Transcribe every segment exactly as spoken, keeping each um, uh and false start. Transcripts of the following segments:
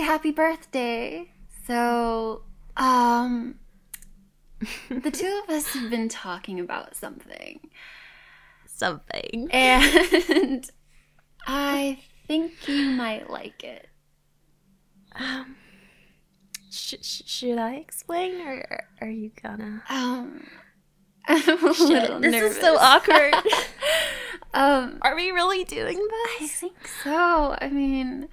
happy birthday. So, um, the two of us have been talking about something. Something. And I think you might like it. Um, sh- sh- should I explain, or are you gonna? Um, I'm a Shit, little this nervous. is so awkward. um, Are we really doing I this? think so. I mean,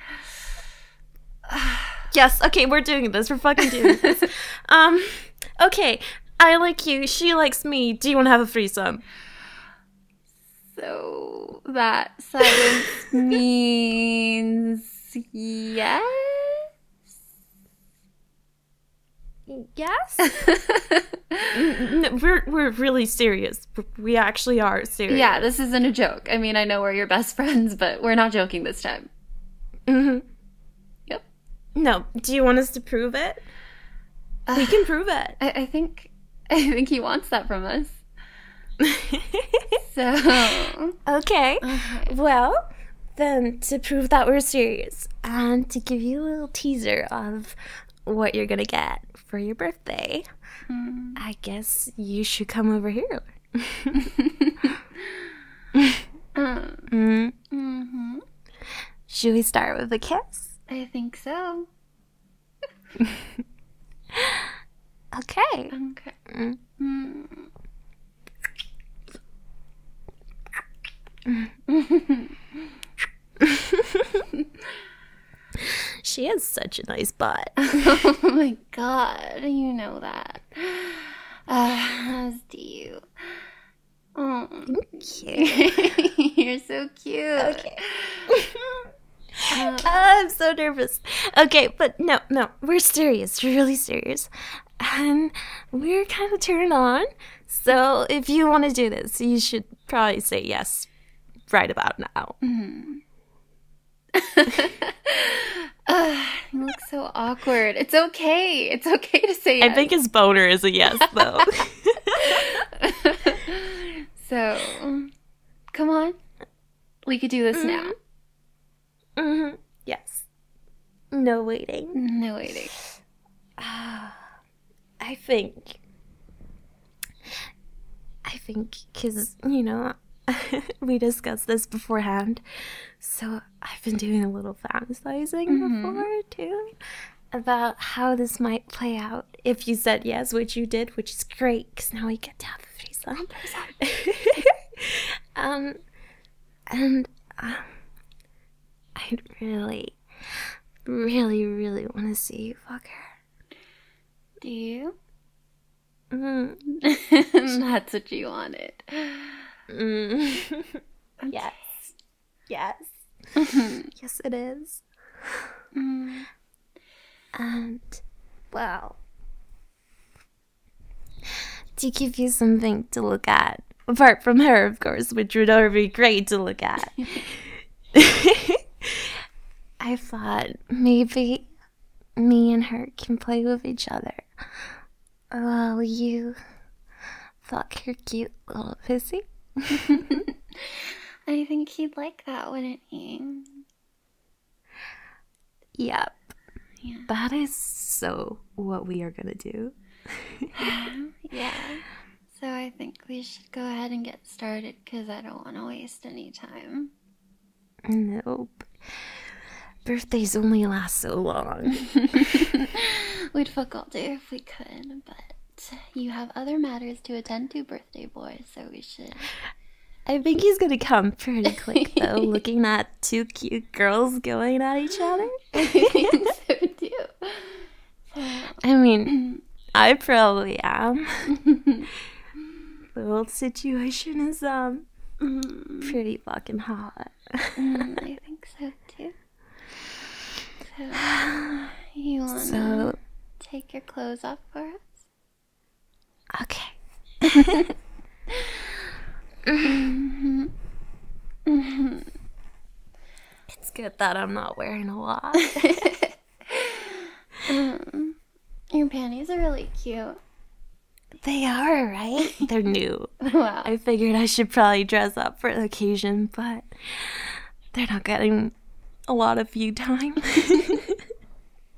Yes. Okay, we're doing this. We're fucking doing this. um. Okay. I like you. She likes me. Do you want to have a threesome? so that silence means yes. Yes. N- we're we're really serious. We actually are serious. Yeah, this isn't a joke. I mean, I know we're your best friends, but we're not joking this time. Mm-hmm. Yep. No. Do you want us to prove it? Uh, We can prove it. I, I think, I think he wants that from us. So, Okay. okay. Well, then to prove that we're serious and to give you a little teaser of what you're gonna get for your birthday, Mm. I guess you should come over here. um, mm. mm-hmm. Should we start with a kiss? I think so. Okay. Okay. Mm. Mm. She has such a nice butt. Oh my god, you know that. Uh, as do you. Oh, Cute. you're so cute. Okay. Uh, I'm so nervous. Okay, but no, no, we're serious. We're really serious. And we're kind of turned on. So if you want to do this, you should probably say yes right about now. mm. uh, you look so awkward. It's okay. It's okay to say yes. I think his boner is a yes, though. So, come on. We could do this Mm-hmm. now. Mm-hmm. Yes. No waiting. No waiting. I think. I think, because, you know, we discussed this beforehand. So I've been doing a little fantasizing Mhm. before, too, about how this might play out if you said yes, which you did, which is great, because now we get to have a threesome. um, and um, I really, really, really want to see you fuck her. Do you? Mm. That's what you wanted. Mm. Yes. Yes. Mhm. Yes, it is. Mm. And, well, to give you something to look at, apart from her, of course, which would already be great to look at, I thought maybe me and her can play with each other while you fuck her cute little pussy. I think he'd like that, wouldn't he? Yep. Yeah. That is so what we are gonna do. Yeah. So I think we should go ahead and get started because I don't want to waste any time. Nope. Birthdays only last so long. We'd fuck all day if we could, but you have other matters to attend to, birthday boy, so we should. I think he's gonna come pretty quick, though, looking at two cute girls going at each other. I think so too. I mean, I probably am. The whole situation is, um, Mm, pretty fucking hot. mm, I think so too. So, you wanna So, take your clothes off for us? okay. Mm-hmm. Mm-hmm. It's good that I'm not wearing a lot. um, your panties are really cute. They are, right? They're new. Wow. I figured I should probably dress up for the occasion, but they're not getting a lot of view time.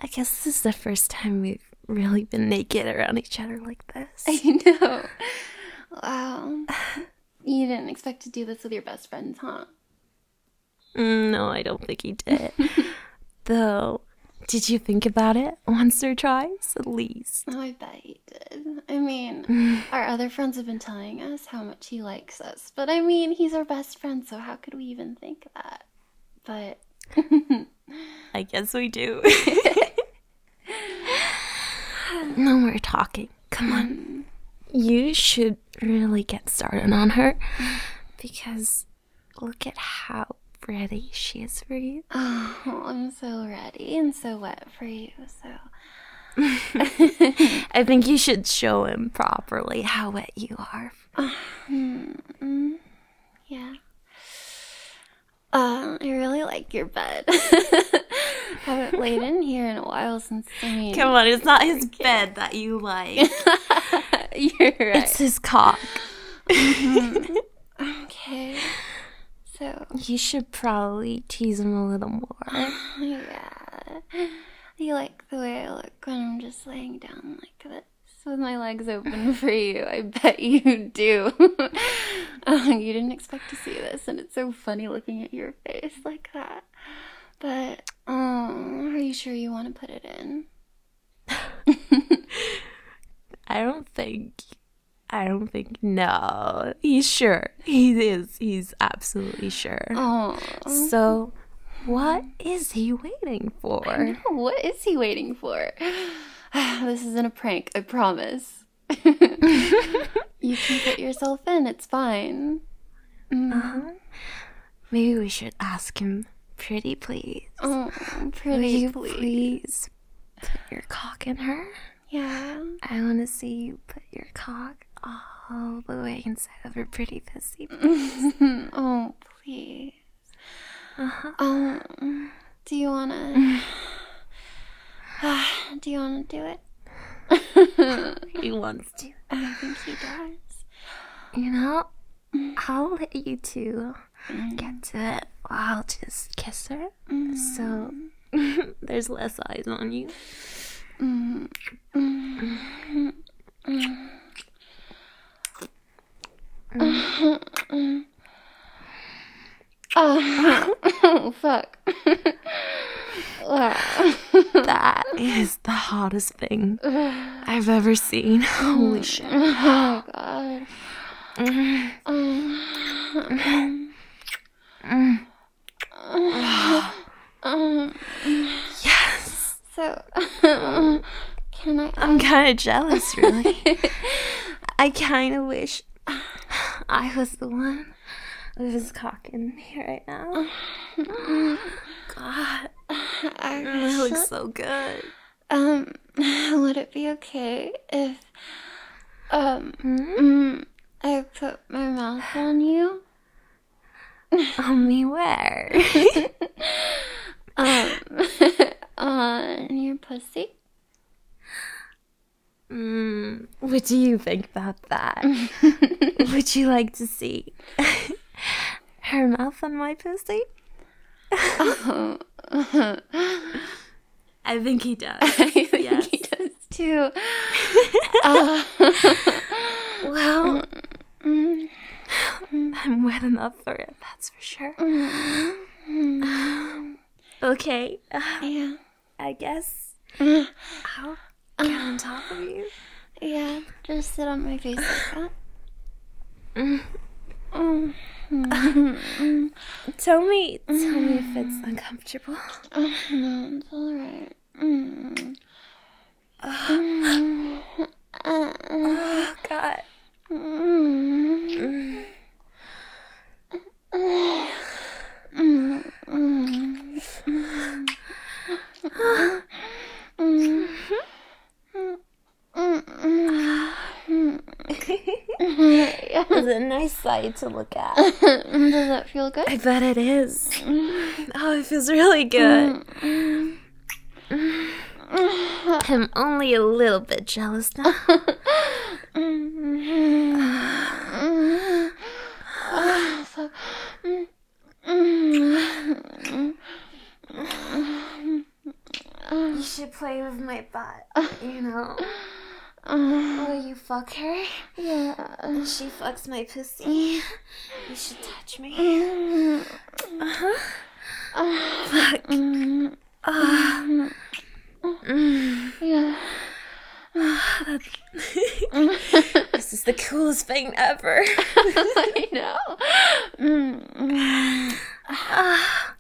guess this is the first time we've really been naked around each other like this. I know. Wow. You didn't expect to do this with your best friends, huh? Mm, no, I don't think he did. Though, did you think about it once or twice, at least? Oh, I bet he did. I mean, our other friends have been telling us how much he likes us. But I mean, he's our best friend, so how could we even think that? But... I guess we do. No more talking. Come on. You should really get started on her. Because look at how ready she is for you. Oh, I'm so ready and so wet for you, so... I think you should show him properly how wet you are. Mm, yeah. Uh, I really like your bed. Haven't laid in here in a while since, I mean... Come on, it's not his bed that you like. You're right. It's his cock. Mm-hmm. Okay. So... You should probably tease him a little more. Yeah. You like the way I look when I'm just laying down like this with my legs open for you. I bet you do. uh, you didn't expect to see this, and it's so funny looking at your face like that. But, um, are you sure you want to put it in? I don't think... I don't think... No. He's sure. He is. He's absolutely sure. Oh. So... what is he waiting for? I know, what is he waiting for? This isn't a prank, I promise. You can put yourself in, it's fine. Mm. Uh-huh. Maybe we should ask him, pretty please. Oh, Will pretty you please. please put your cock in her? Yeah. I want to see you put your cock all the way inside of her pretty pussy. Oh, please. Uh-huh. Um, do you wanna... do you wanna do it? He wants to. I think he does. You know, I'll let you two get to it. I'll just kiss her. Mm. So there's less eyes on you. Mm. Mm. Mm. Oh, fuck. Wow. That is the hottest thing I've ever seen. Holy shit. Oh, God. Um, um, Yes. so, can I... I'm kind of jealous, really. I kind of wish I was the one with his cock in here right now. God, it looks so good. Um, would it be okay if, um, Hmm? I put my mouth on you? On me where? um, on your pussy? Mm, what do you think about that? Would you like to see her mouth on my pussy? Oh. I think he does. I think Yes. he does too. uh, Well, mm, I'm wet enough for it, that's for sure. mm, Okay, uh, yeah. I guess Mm, I'll get on top of you. yeah, just sit on my face like that. Mm. Mm, mm, Tell me, tell me if it's uncomfortable. mm, no, it's alright. Mm. Mm, uh, Oh, God. mm, Mm. mm, mm, mm. It's a nice sight to look at. Does that feel good? I bet it is. Oh, it feels really good. I'm only a little bit jealous now. Oh, You should play with my butt, you know? Uh, Will you fuck her? yeah. And she fucks my pussy. You should touch me. Mm, Uh-huh. uh, Fuck. mm, Ah. mm, Mm. yeah. This is the coolest thing ever. I know. Mm, mm, Ah.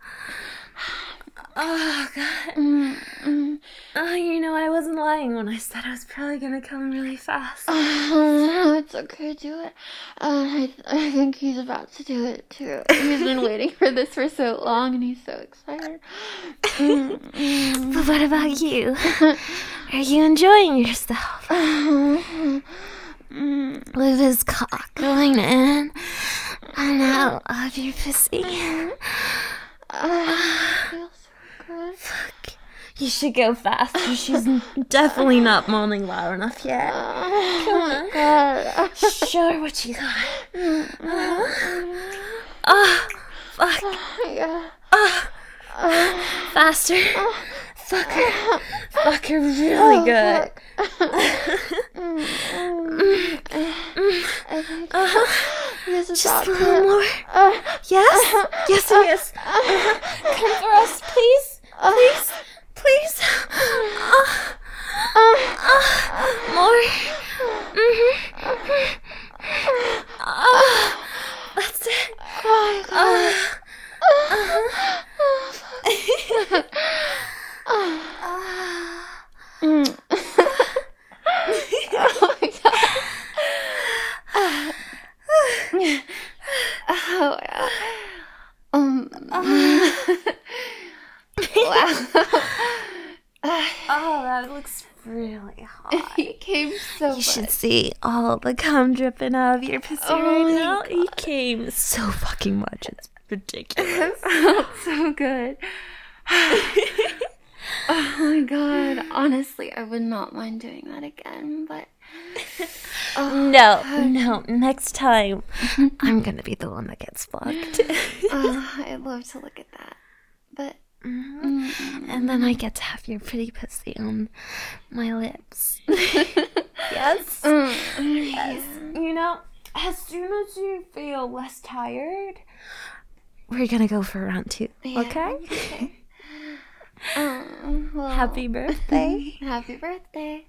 Oh, God. mm, mm. Oh, you know, I wasn't lying when I said I was probably gonna come really fast. Oh, no, it's okay, do it. Uh, I, th- I think he's about to do it too. He's been waiting for this for so long and he's so excited. Mm, mm. But what about you? Are you enjoying yourself? Mm, With his cock going in and out of your pussy. uh, feels so good. Fuck. You should go faster. She's definitely not moaning loud enough yet. Oh, Come my on. God. Show her what you got. Uh, Ah, fuck. yeah. Ah, Uh, faster. Fuck her. Fuck her really oh, good. fuck. Mm, mm, I, I think Uh-huh. this is Just a about little to- more. Uh, Yes? Yes, it is. Uh-huh. Come for us, please. Please. Please. Ah, uh, ah, more. Mm-hmm. Ah, that's it. oh my God. Ah, uh-huh. Mm. Oh my God. Oh, yeah. Um. Wow. Oh, that looks really hot. He came so You should much. see all the cum dripping out of your pussy Oh right my now. God. He came so fucking much. It's ridiculous. It felt so good. Oh my God. Honestly, I would not mind doing that again, but. Oh, No, no. Next time, I'm gonna be the one that gets fucked. oh, I'd love to look at that. But. Mhm. Mm, And then I get to have your pretty pussy on my lips. Yes? mm, Yes. You know, as soon as you feel less tired, we're gonna go for round two. yeah, Okay? okay. Um, well, Happy birthday. Happy birthday.